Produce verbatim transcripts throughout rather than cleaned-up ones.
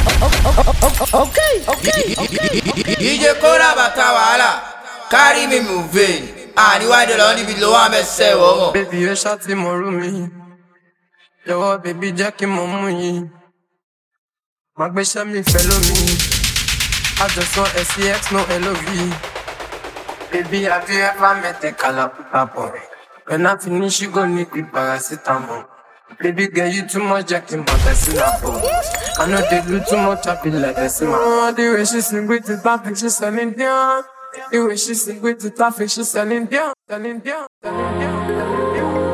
Okay, okay, okay. D J Kora bata wala, carry me moving. Ah, ni why the only below I'm a say oh. Baby, you shot him or me. Yo, baby, Jackie, mommy. My bitch, me follow me. I just want S C X, no L O V. Baby, have you ever met a calaputa boy? When I finish, you gon' need the paracetamol. Baby girl, you too much jacking, but I see that boy. I know they do too much, I feel like I see my oh, the way she sing with the traffic, she's selling down. The way she sing with the traffic, she's selling down, selling down, selling down, selling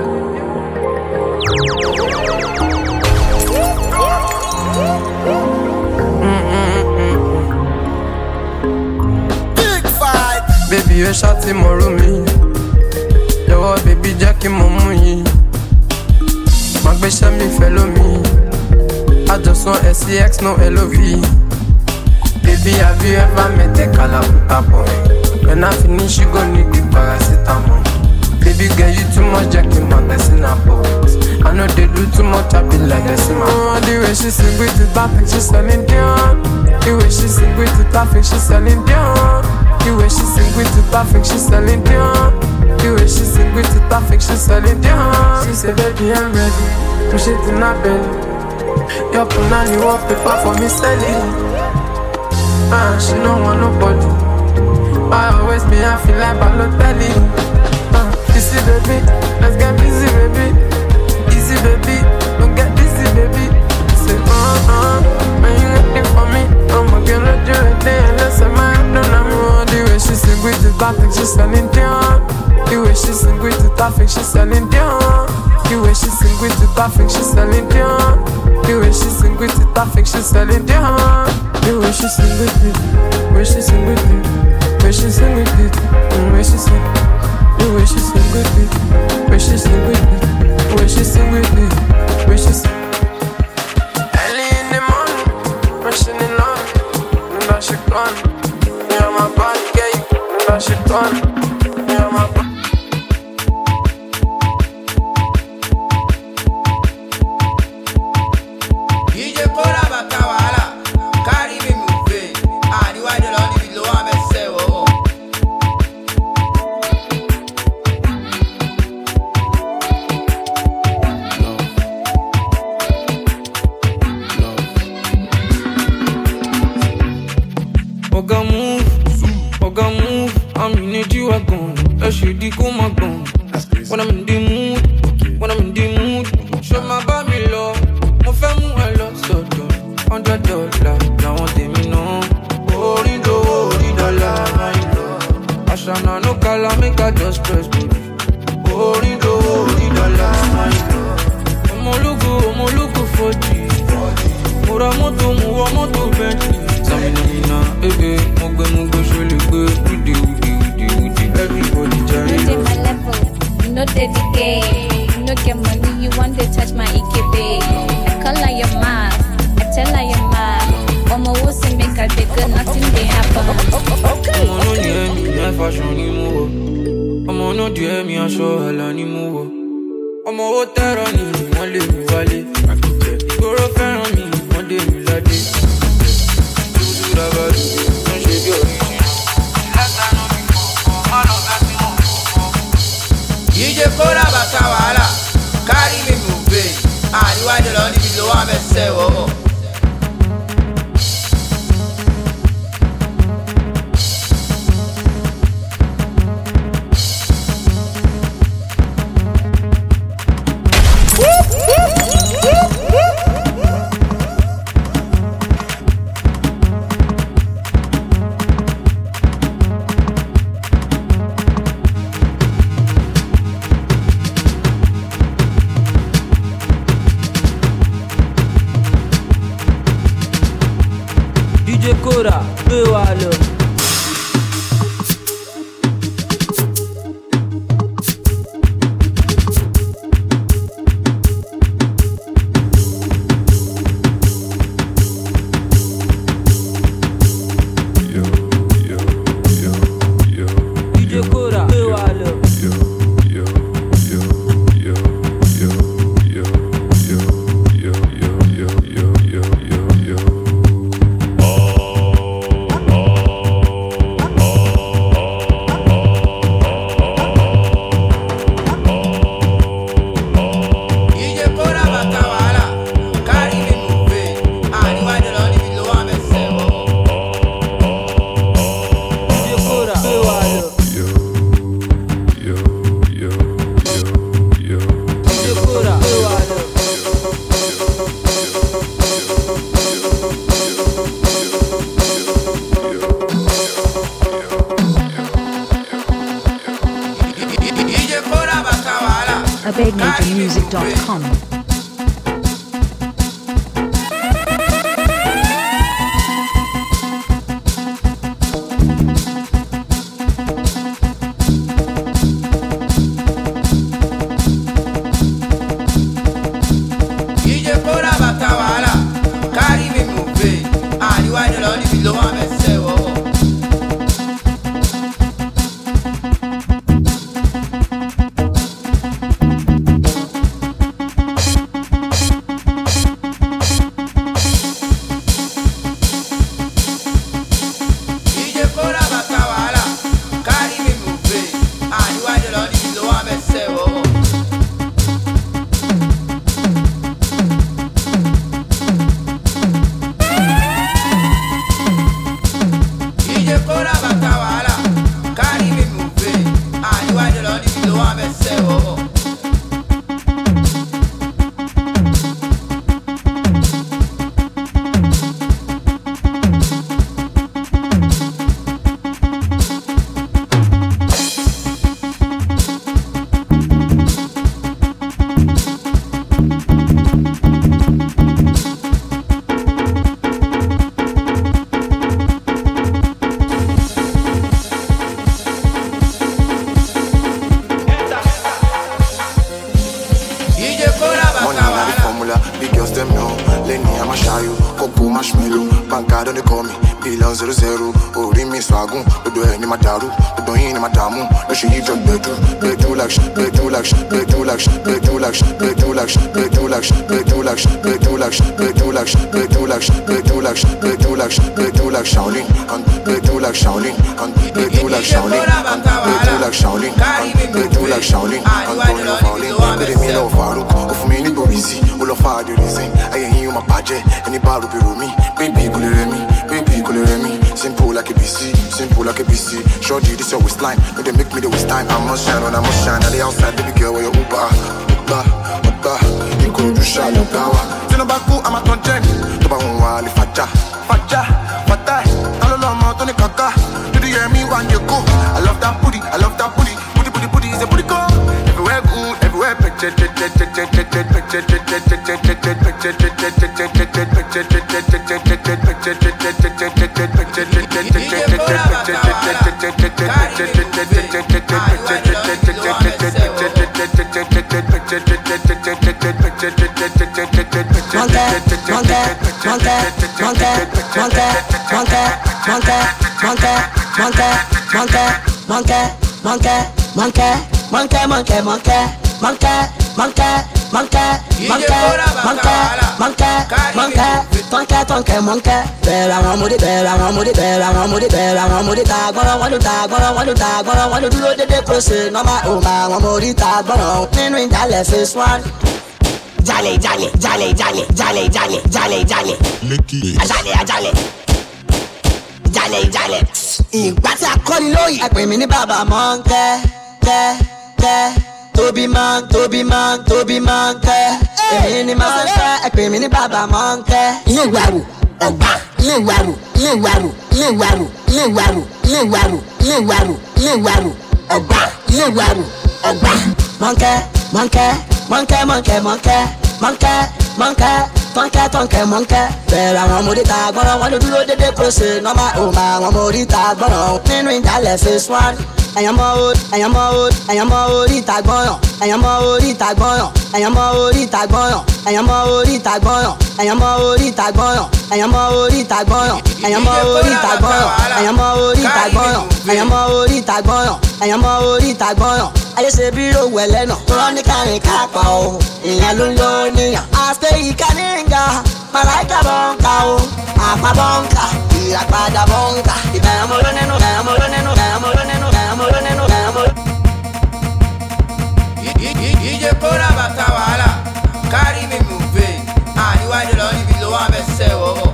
down. Big fight. Baby, you shot him or me. Yo, baby, jacking my money. My bitch, me follow me. I just want S C X, no L O V. Baby, have you ever met a calaputa boy? When I finish, you gon' need the paracetamol. Baby girl, you too much jacking my medicine box. I know they do too much, I be like I see my oh, the way she sing with the traffic, she's selling down. The way she sing with the traffic, she's selling down. The way she sing with the traffic, she's selling down. The way she sing with the traffic, she's selling down. She said, baby, I'm ready. Push it in her belly. Your punani walk paper for me selling. Ah, she don't want nobody. I always be, I feel like Balotelli. Ah, easy baby, let's get busy baby. Easy baby, don't get busy baby. Say, uh, uh, when you ready for me, I'ma get ready right there. Let's say my head on I'm on. The way she sing with the traffic, she's selling down. The way she sing with the traffic, she's selling down. The way she sing with the traffic, she's selling down. The way she sing with the traffic, she's selling down. The way she sing with it, way she sing with it, way she sing with it, way she sing. The way she sing with it, way she sing with it, way she sing with it, way she sing. Early in the morning, rushing in on, and now she gone. Yeah, my body gay, and now she gone. Yeah, my body. When I'm in the mood, when I'm in the mood, show my body love. Mo fẹ́ mú ẹ lọ sọ́dọ̀, hundred dollar, làwọn tèmi náà. Orí dòwó, orí dọ́là, my love. Àṣànà no kala, make I just press baby. Orí dòwó, orí dọ́là, my love. Ọmọ ológo, ọmọ ológo fọ́jì. Mo ra mọ́tò, mo wọ mọ́tò Bentley. Sàmìnàmìnà, ege, mo gbé, mo gbé, ṣo lè gbé. Wúdi, wúdi, wúdi, wúdi, everybody jari lọ. No daddy game, you no get money, you want to touch my E K B. I call on your mom, I tell on your mom. Omo wo say make a dey good, nothing dey happen. Okay. Omo no dey me, na fashion ni mo wo. Omo no dey me, aṣọ àlà ni mo wo. Omo wo tẹ̀rọ ni wọ́n lé mi wálé. Ìgboro fẹ́ràn mi, wọ́n dé mi ládé. Dúdú rábàdù, wọ́n ṣe bí original. Lẹ́sàn-án ló bí kọ̀ọ̀kan, má lọ bẹ́ẹ̀ sí wọn. D J Kora bata wala, carry me moving. Ah, ni why the only below I'm a say oh. D J Kora, gbé wa lọ. D J Kora, gbé wa lọ. music dot com. Phase one. Jale, jale, jale, jale, jale, jale, jale, jale. Ajale, ajale. Jale, jale. Ìgbà tí a kọ́ ni lóyè. Ẹ pè mí ní bàbá Mọ́ńkẹ́, kẹ́, kẹ́. Tóbi máa ń, tóbi máa ń, tóbi máa ń kẹ́. Èmi ni máa ń kẹ́. Ẹ pè mí ní bàbá Mọ́ńkẹ́. Ilé ìwàrù, ọ̀gbà. Ilé ìwàrù, ilé ìwàrù, ilé ìwàrù, ilé ìwàrù, ilé ìwàrù, ilé ìwàrù, ilé ìwàrù, ọ̀gbà. Ilé ìwàrù, ọ̀gbà. Mọ́ńkẹ́, Mọ́ńkẹ́. Monkey, monkey, monkey, monkey, monkey, monkey, monkey, monkey. Bẹ̀rẹ̀ àwọn ọmọdé ta gbọ́ràn wọn ló dúró dédé kó ṣe nọ́mà òun àwọn ọmọdé ta gbọ́ràn nínú ìdálẹ̀ phase one. Ẹ̀yàn mọ orí, ẹ̀yàn mọ orí, ẹ̀yàn mọ orí ìta gbọ́ràn, ẹ̀yàn mọ orí ìta gbọ́ràn, ẹ̀yàn mọ orí ìta gbọ́ràn, ẹ̀yàn mọ orí ìta gbọ́ràn, ẹ̀yàn mọ orí ìta gbọ́ràn, ẹ̀yàn mọ orí ìta gbọ́ràn, ẹ̀yàn mọ orí ìta gbọ́ràn, ẹ̀yàn mọ orí ìta gbọ́ràn, ẹ̀yàn mọ orí ìta gbọ́ràn, ẹ̀yàn mọ orí ìta gbọ́ràn. Ayé ṣe bí rògbò ẹlẹ́nà tó rán ní kárin kápá o, ìyẹn ló ń lò níyàn. Àṣẹ ìka ní nga, màláìka bọ́ǹkà o, àpá bọ́ǹkà, ìràpadà bọ́ǹkà. Ìbẹ̀rẹ̀ mo ló nínú, ìbẹ̀rẹ̀ mo ló nínú, ìbẹ̀rẹ̀ mo ló nínú, ìbẹ̀rẹ̀ mo ló nínú, ìbẹ̀rẹ̀ mo ló. Ìje kóra bàtà wàhálà, kárí mi mú bẹ́ẹ̀, àníwájú lọ níbi ló wà bẹ́ẹ̀ sẹ́ wọ́wọ́.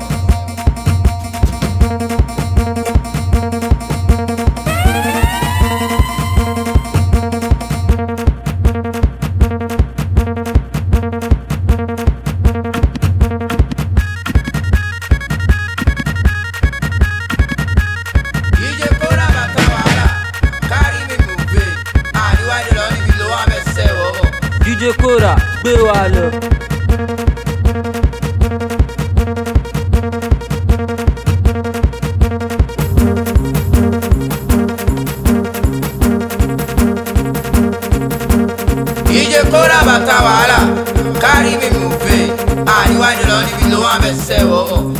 Walo. D J Kora bata wala, carry me move. Ah, you want to only be low and be say oh.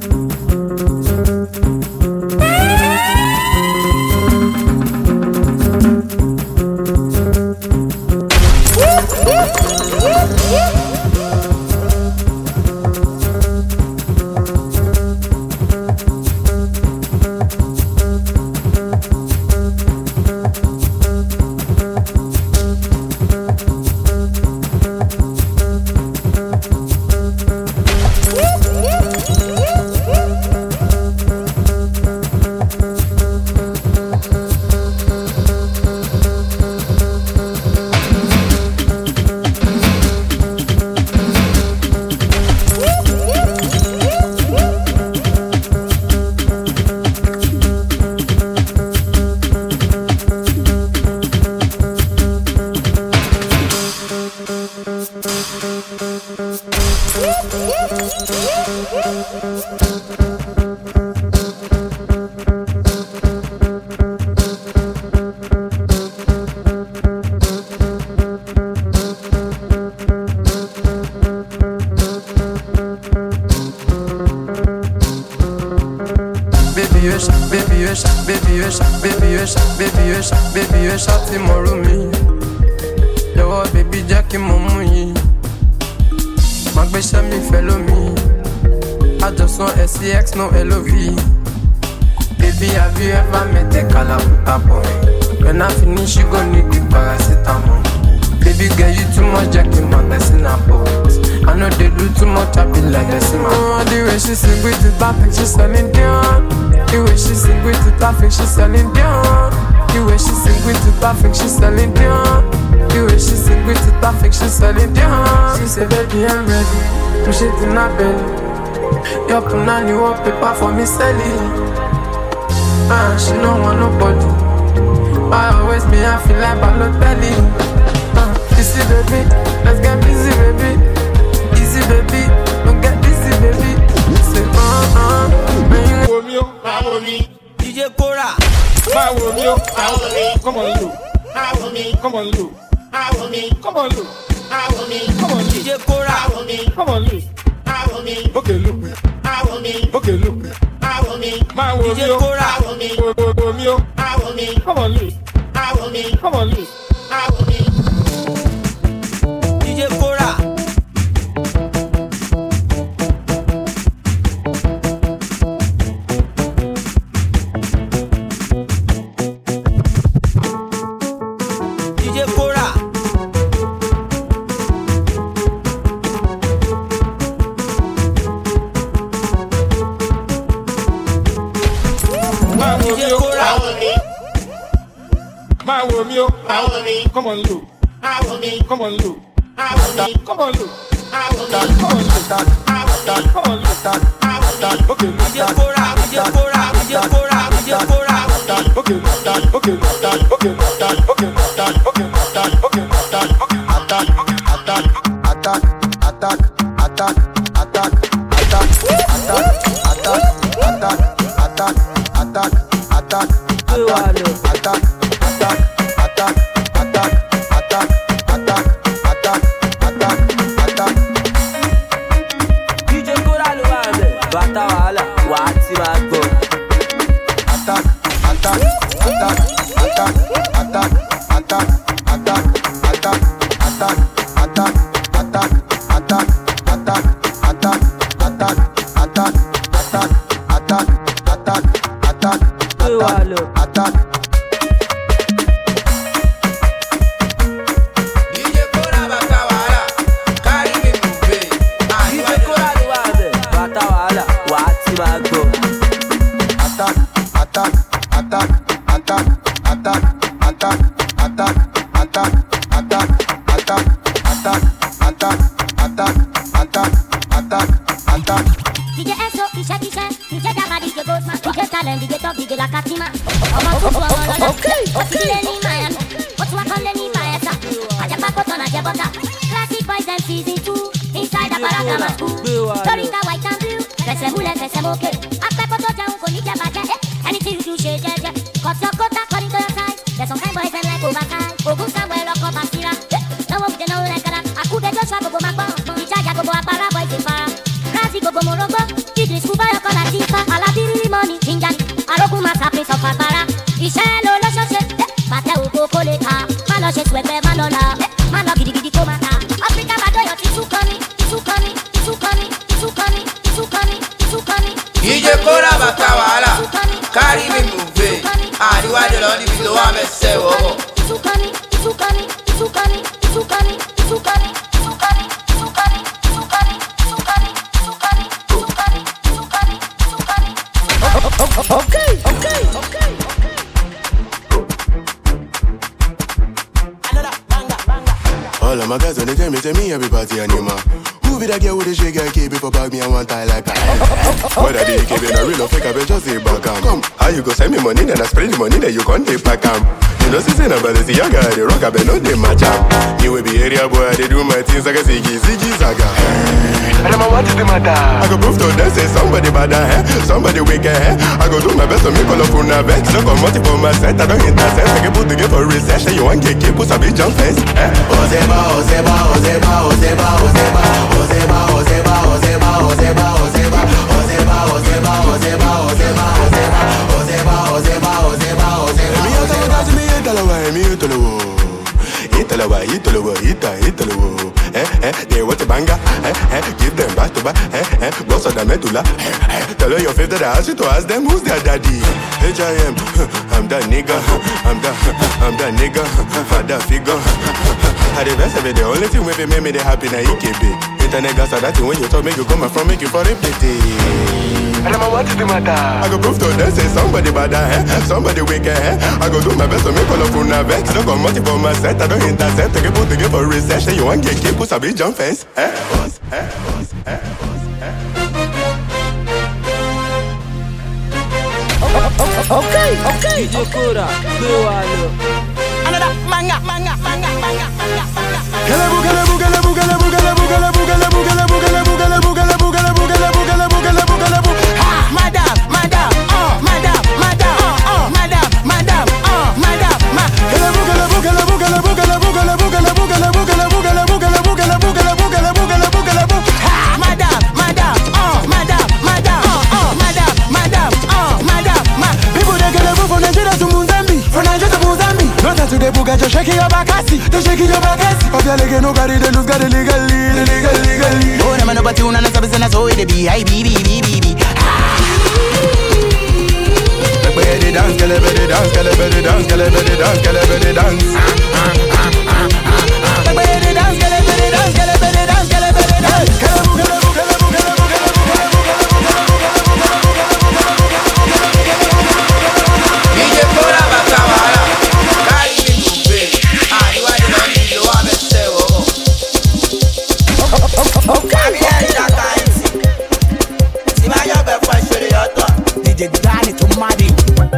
Baby, you shot him or me. Yo, baby, Jackie, mommy. My bitch, me follow me. I just want S C X, no L O V. Baby, have you ever met a Calabuta boy? When I finish, you gon' need the paracetamol. Baby, girl, you too much Jackie, man, that's in a box. I know they do too much, I be like this, man. Oh, the way she sing with the traffic, she's selling down. The way she sing with the traffic, she's selling down. The way she sing with the traffic, she's selling down. The way she sing with the traffic, she's selling down. She said, baby, I'm ready. Push it in her belly. Your punani wallpaper for me, selling. Ah, she don't want nobody. I always me, I feel like Balotelli. Ah, easy, baby. Let's get busy, baby. Easy, baby. Don't get busy, baby. Say, uh, uh. D J Kora. My Romeo, come on, Lou. Come on, Lou. Come on, Lou. Come on, D J Kora. come on, Lou. Okay, look. Okay, look. My D J Romeo, Kora. Romeo, come on, Lou. Come on, Lou. D J Kora. My Romeo, come on, Lou. Come on, Lou. Come on, Lou. Come on, Lou. Come on, Lou. Okay, D J Kora, D J Kora, D J Kora, D J Kora. okay, okay, okay, okay, okay, okay, okay, attack, attack, attack, attack, attack, attack, attack, attack, attack, attack, attack, attack, attack, attack. Classic boys them season two. Inside the Baraka school. Dorita white and blue. Fẹsẹ̀ múlẹ̀ fẹsẹ̀ mókè. Apẹ́kọ̀tọ̀ jẹun kò ní jẹ bàjẹ́. Anything you do ṣe jẹ́jẹ́. Cut your coat according to your size. There's some kind boys them like overtime. Ogun Samuel ọkọ̀ Basira. Lọ́wọ́ òde náà rẹ̀ kára. Àkúbẹ̀ Joshua gbogbo máa gbọ́. Ìjàjà gbogbo apara boys ti fara. Ráàsì gbogbo morogbo. Idris Kubayo kọ́lá ti fa. Alábírí mọ́ni jíjà. Arógún máa sàpín sọ fàgbára. Iṣẹ́ ló lọ́ṣọ́ṣe. Bàtẹ́ òkò kó lè ta. Má lọ ṣe sùẹ̀gbẹ́ má lọ la. Má lọ gidigidi kó máa ta. Áfíríkà bàdóyọ̀ ti tún kọ́ mi. Tún kọ́ mi. Tún kọ́ mi. Tún kọ́ mi. Tún kọ́ mi. Tún kọ́ mi. Ije kora bata wala, carry me move. Àríwá de lọ níbi tó wà mẹ́sẹ̀ wọ́wọ́. Isukani, Isukani, Isukani, Isukani, Isukani, Isukani, Isukani, Isukani, Isukani, Isukani, Isukani, Isukani, Isukani. Okay, okay, okay, okay. Another banga, banga. All of my guys on the tell me, tell me everybody animal. Who be that girl with the shake and keep it for bag me and one tie like that? Whether they keep it a real or fake, I bet just say back am. Come, how you go send me money, then I spread the money, then you can't take back am. You know, since I'm about to see young guy, they rock, I bet no they match am. You will be area boy, they do my things like a ziggy, ziggy, zaga. I don't know what is the matter. I go prove to them, say somebody bad, eh? Somebody wicked, eh? I go do my best to make all of una vex. Look on multiple my set, I don't intercept. I can put together for recession, you want get keep, put a big jump fence, eh? Ozeba, Ozeba, Ozeba, Ozeba, Ozeba, Ozeba, Ozeba, Ozeba, Ozeba, Ozeba, Ozeba, Ozeba, Ozeba, Ozeba, Ozeba, Ozeba, Ozeba, Ozeba. Me ata ata me italawa, me italawa, italawa, italawa, ita, italawa. Eh eh, they want a banger. Eh eh, give them back to back. Eh eh, boss of the medulla. Eh eh, tell her your favorite. I ask you to ask them who's their daddy. H I M, I'm that nigga. I'm that, I'm that nigga. I'm that figure. I the best of it. The only thing with me make me they happy na E K B. Internet gas are that thing when you talk make you come from make you for it pity. I don't know what is the matter. I go prove to them say somebody bad eh, somebody wicked eh. I go do my best to make all of una vex. Look on multiple my set, I don't intercept. I can put together for recession. You want get keep put a big jump fence. Eh, us, eh, us, eh, us, eh. Okay, okay. Ije kora, gbé wa lọ. Another manga, manga, manga, manga, manga, manga. Gelebu, gelebu, gelebu, gelebu, gelebu, gelebu, gelebu, gelebu, gelebu, gelebu, gelebu, gelebu, gelebu, gelebu, gelebu, gelebu. Ha, madam, madam, oh, madam, madam, oh, oh, madam, madam, oh, madam, ma. Gelebu, gelebu, gelebu, gelebu, gelebu, gelebu, gelebu, gelebu, gelebu, gelebu, gelebu, gelebu, gelebu, gelebu, gelebu, gelebu. Ha, madam, madam, oh, madam, madam, oh, oh, madam, madam, oh, madam, ma. People they gelebu from Nigeria to Mozambique, from Nigeria to Mozambique. Not that today, Buga just shaking your back, I see. They shaking your back, I see. But they're like nobody, they lose, got it legally, legally, legally. No, no, no, but you know, no, something that's all it be. I be, be, be, be, be. Everybody dance, everybody dance, everybody dance, everybody dance, everybody dance. Everybody dance, everybody dance, everybody dance, everybody dance. Gelebu, gelebu, gelebu, gelebu, gelebu, gelebu, gelebu. Ije kora bata wala, carry me move. Àríwá de lọ níbi tó wà mẹ́sẹ̀ wọ́wọ́. Àbí ẹ̀rí ṣàkà ẹ̀sìn. Tí máa yọ̀ bẹ̀ fún ẹ̀ṣẹ̀rẹ̀ yọ̀tọ̀. D J Danny to Maddy.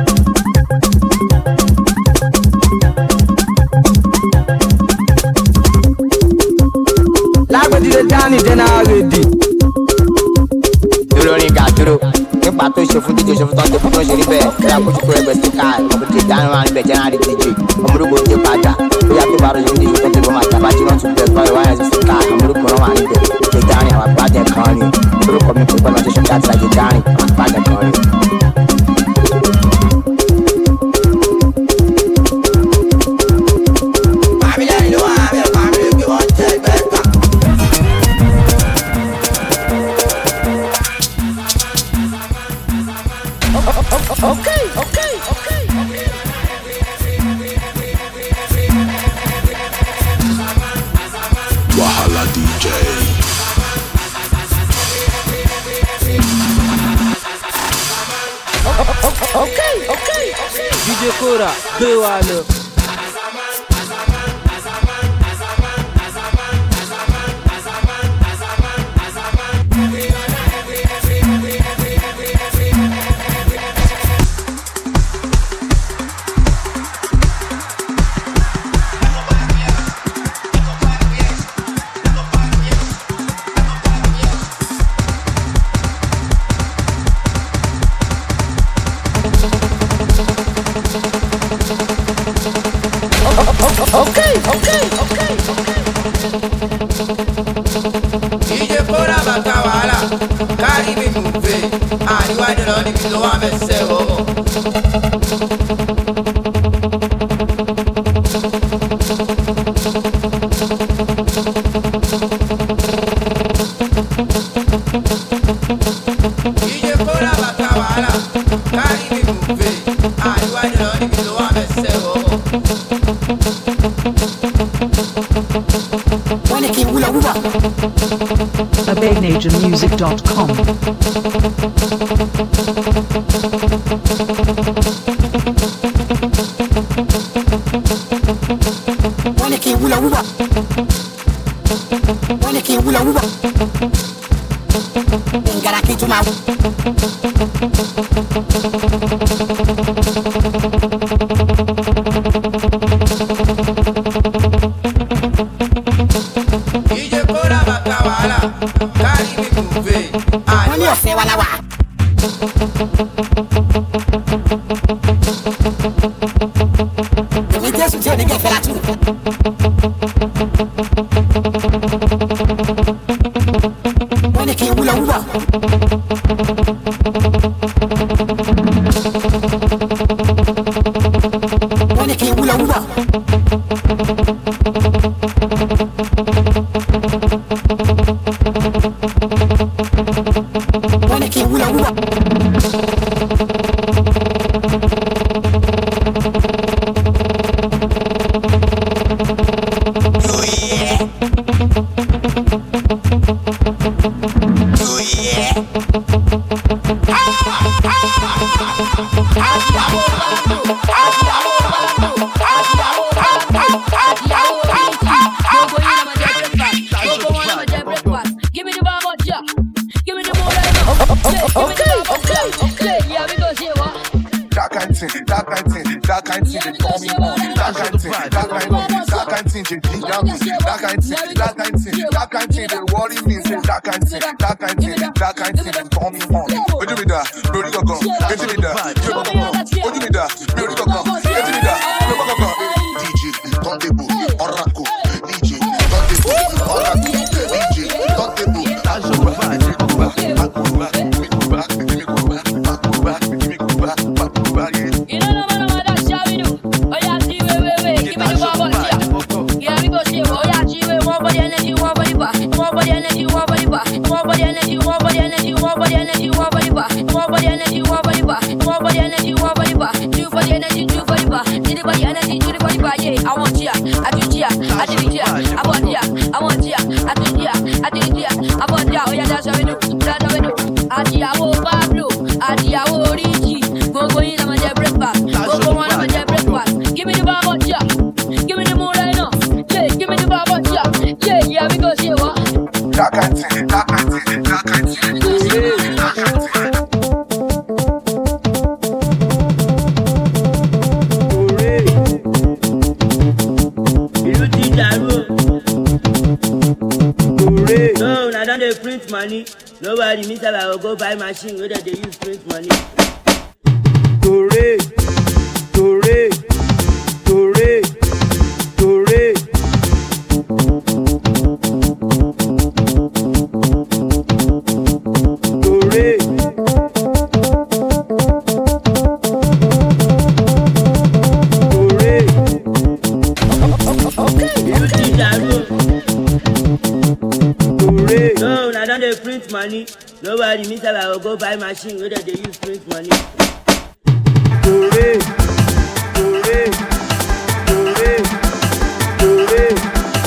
Lágbèdì D J Danny jẹ́nà rédí. Dúró ní ká dúró. Nípa tó ṣe fún D J ṣe fún tọ́jú fún tó ṣe rí bẹ́ẹ̀. Bí a kò tí kò rẹ̀ bẹ̀rẹ̀ sí ká ọmọ D J Danny wà níbẹ̀ jẹ́nà rí D J. Ọmọdúgbò ń dé padà. Bóyá tó bá rọ̀ ṣe ń dé ṣe fẹ́ tó máa tàbá jí náà tún bẹ̀rẹ̀ fáwọn wáyà sí ká ọmọdúgbò náà wà níbẹ̀. D J Danny àwọn àgbàjẹ kan rí. Orúkọ mi kò gbọ́dọ̀ ṣe ṣe láti D J Danny àwọn àgbàjẹ kan rí. Okay, okay, okay, okay. Wahala D J. Okay, okay, okay. Ije kora, gbé wa lọ. okay, okay, okay. D J Kora bata wala, carry me move. Ah, you are the only below I'm a sell. D J Kora bata wala, carry me move. Ah, you are the only below I'm a sell. A big nature music dot com. Wanna keep hula hula. Wanna keep hula hula. Ingara kitu mau. D J Kora bata wala, carry me move. Ah, Wani ofe wala wa. Èmi Jésù tí ò ní kẹfẹ́ láti wù. Wọ́n ní kí n wúlọ wúwọ̀. Wọ́n ní kí n wúlọ wúwọ̀. Wọ́n ní kí n wúlọ wúwọ̀. Nobody means that I will go buy machine whether they use print money. Correct, correct, correct, correct. Correct. Print money. Nobody means that I will go buy machine whether they use print money. Correct, correct, correct, correct.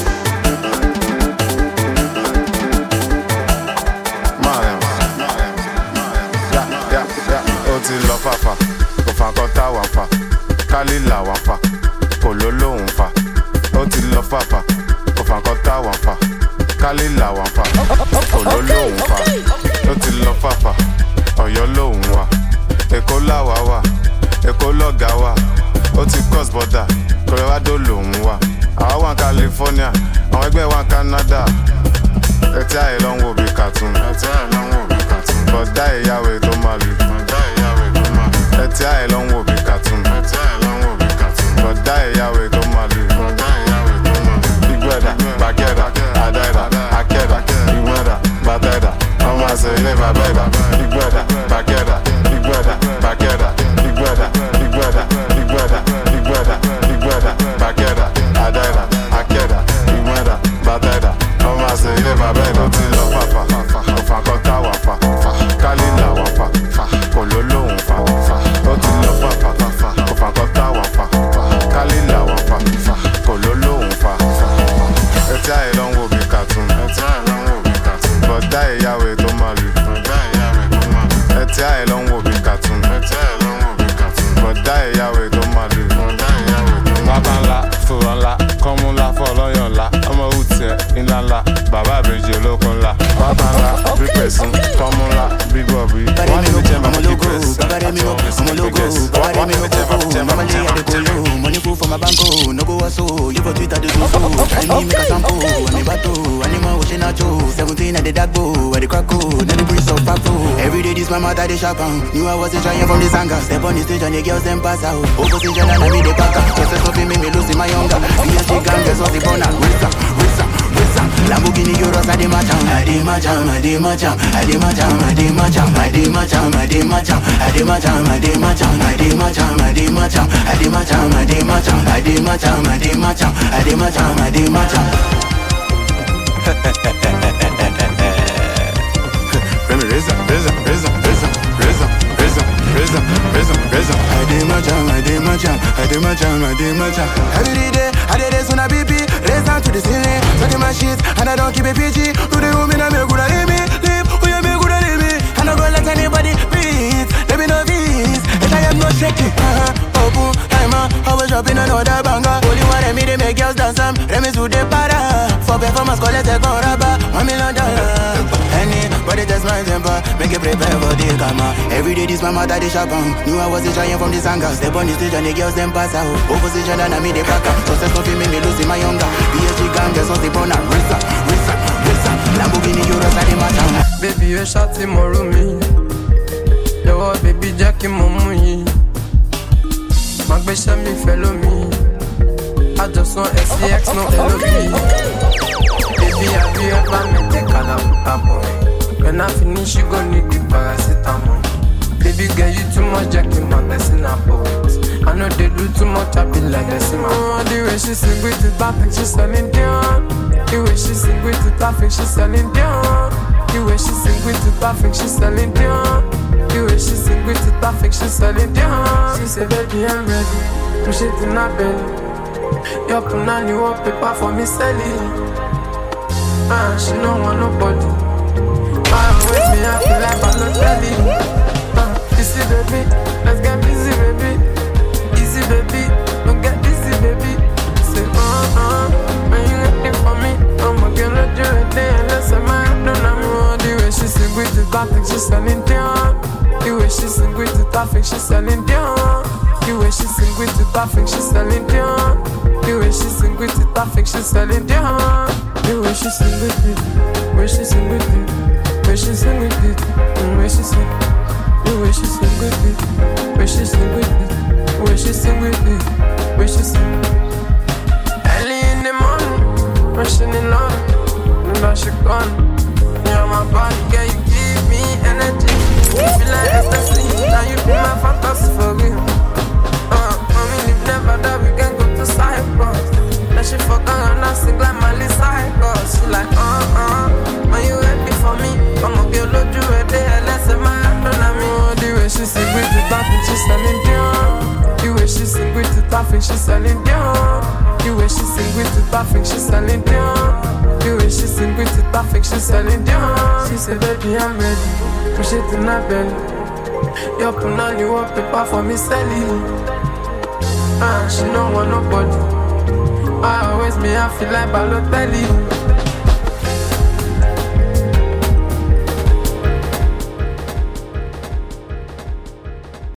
Mariam, yeah, yeah, yeah. Oti lo fafa, ko fa ko ta wa fa, kali la wa fa, ko lo lo un fa. Oti lo fafa, ko fa ko ta wa fa. Kali la wa fa, Olo lóhùn fa, ó ti lọ fàfà, Ọ̀yọ́ lóhùn wa, Èkó láwa wa, Èkó lọ́gà wa, ó ti cross border, Colorado lóhùn wa, àwa wà California, àwọn ẹgbẹ́ wà Canada, ẹtí àyè ló ń wò bí cartoon, ẹtí àyè ló ń wò bí cartoon, bọ̀dá ìyàwó tó máa lù, bọ̀dá ìyàwó tó máa lù, ẹtí àyè ló ń wò bí cartoon, ẹtí àyè ló ń wò bí cartoon, bọ̀dá ìyàwó tó máa lù, bọ̀dá ìyàwó. I'ma say never better. Big brother, Bagheera, big brother, Bagheera, big brother, big brother, big brother, big brother, big brother, Bagheera, Adaira, Akeda, big brother, Badaira. I'ma say never better. Till love papa, ofa kota wafa, Kalila wafa, Kololo wafa, till love papa, ofa kota wafa, Kalila wafa, Kololo wafa. Eti aye long wo be cartoon, eti aye long wo be cartoon, but die yawe to malu, but die yawe to malu. Eti aye long wo be cartoon, eti aye long wo be cartoon, but die yawe to malu, but die yawe to malu. Baba ńlá, fúra ńlá, kọ́mú ńlá, fọlọ́yàn ńlá, ọmọ òtẹ̀ ńlá ńlá, bàbá àbèjì olókun ńlá. Baba ńlá, bí pẹ̀sùn, kọ́mú ńlá, bí gbọ̀bí. Wọ́n ní mi jẹ́ màmá kí pẹ̀sì, àti ọ̀gbìn sí mi pẹ̀sì. Wọ́n ní mi jẹ́ màmá jẹ́ màmá jẹ́ màmá jẹ́ màmá. Money full for my banko, no go hustle. You for Twitter, do so. Try me, make a sample. I'm a bato, animal watching nacho. Seventeen at the dark bow, where the crack go. Then the breeze of back every day this my mother they sharp on. Knew I wasn't trying from the sanga. Step on the stage and the girls them pass out. Opposition and I mean the packer. Just something make me lose in my younger. P S G gang, guess what the bonus. Risa, Risa, Risa. Lamborghini Euros, I did my jam, I did my jam, I did my jam, I did my jam, I did my jam, I did my jam, I did my jam, I did my jam, I did my jam, I did my jam, I did my jam, I did my jam, I did my jam, I did my jam, I did my jam, I did my jam, I did my jam. Rhythm, rhythm, rhythm, rhythm, rhythm, rhythm, rhythm, rhythm, rhythm. I did my jam, I did my jam, I did my jam, I did my jam. Every day, I did this on a B P, raise down to the ceiling, sucking my shit, and I don't keep it P G. Do the woman I make good at me, live, who you make good at me. I don't go let anybody breathe, let me know this, and I am not shaking. Uh-huh, open, I'm a, I was dropping another banger. Only one of me, they make girls dance, some, let me do the para. For performance, call it a coraba, one million dollars. Anybody test my temper, make it prepare for the karma. Every day this my mother they sharp on. Knew I wasn't trying from the sanga. Step on the stage and the girls them pass out. Opposition and I made the cracker. Success coffee make me lose in my younger. P S G gang, guess what's the bonus. Risa, Risa, Risa. Lamborghini Euros, I did my jam. Baby, you shot him or me. Yo, baby, Jackie, mommy. My bitch, me follow me. I just want S C X, no L O V. Baby, have you ever met a Calabuta boy? When I finish, you gon' need the paracetamol. Baby, girl, you too much Jackie, my blessing a poet. I know they do too much, I be like this in my oh, the way she sing with it, I think she's selling down. The way she sing with it, I think she's selling down. The way she sing with it, I think she's selling down. The way she sing with it, I think she's selling down. She said, baby, I'm ready. Push it in her belly. Your punani want paper for me selling. Ah, she don't want nobody. Ah, with me I feel like I'm not telling. Ah, easy baby, let's get busy baby. Easy baby, don't get busy baby. Say uh uh, when you ready for me, I'ma get let you ready. Let's say my don't know the way she sing with it, I think she's selling down. The way she sing with it, I think she's selling down. The way she sing with it, I think she's selling down. The way she sing with it, I think she's selling down. The way she sing with it, where she sing with it, where she sing with it, and where she sing. The way she sing with it, where she sing with it, where she sing with it, where she sing. Early in the morning, rushing in on, and now she gone. You're my body, girl, you give me energy. You feel like ecstasy, now you be my fantasy for real. Uh, mommy, live never die, we can go to Cyprus. Now she fuck on and I sing like Miley Cyrus. She like, uh, uh, when you ready for me, I'ma get load you ready, let's say my hand on me. Oh, the way she sing with it, I think she's selling down. The way she sing with it, I think she's selling down. The way she sing with it, I think she's selling down. The way she sing with it, I think she's selling down. She said, baby, I'm ready, push it in her belly. Your punani want paper for me selling. Ah, she don't want nobody. Ah, always me, I feel like Balotelli.